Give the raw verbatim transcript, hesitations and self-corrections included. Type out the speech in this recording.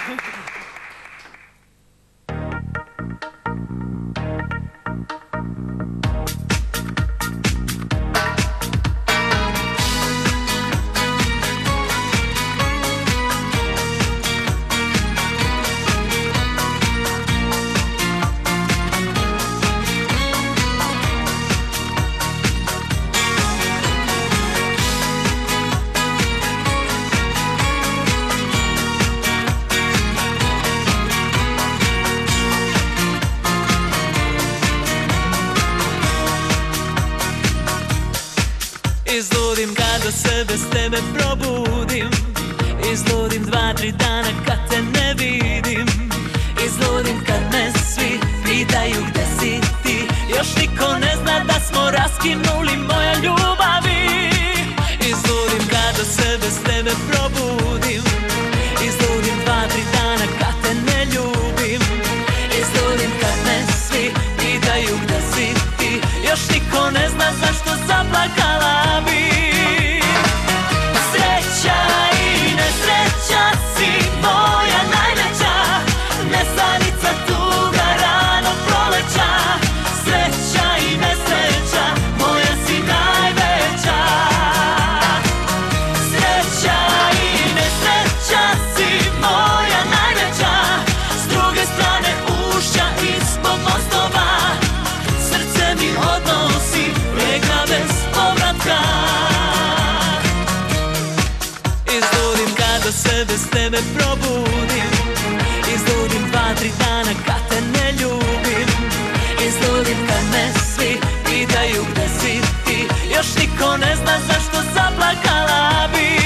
Izludim kad do sebe s tebe probudim. Izludim dva, tri dana kad te ne vidim. Izludim kad me svi pitaju gde si ti. Još niko ne zna da smo raskinuli, moja ljubavi. Izludim kad do sebe s tebe probudim. Izludim dva, tri dana kad te ne ljubim. Izludim kad me svi pitaju gde si ti. Još niko ne zna zašto zaplakala bi. Sreća i nesreća si moja najveća, nesanica tuga ranog proleća. Sreća i nesreća moja si najveća. Sreća i nesreća si moja najveća. S druge strane ušća ispod mostova, srce mi odnosi regna bez povratka. Izludim kad do sebe s tebe probudim. Izludim dva, tri dana kad te ne ljubim. Izludim kad me svi pitaju gde si ti. Još niko ne zna zašto zaplakala bi.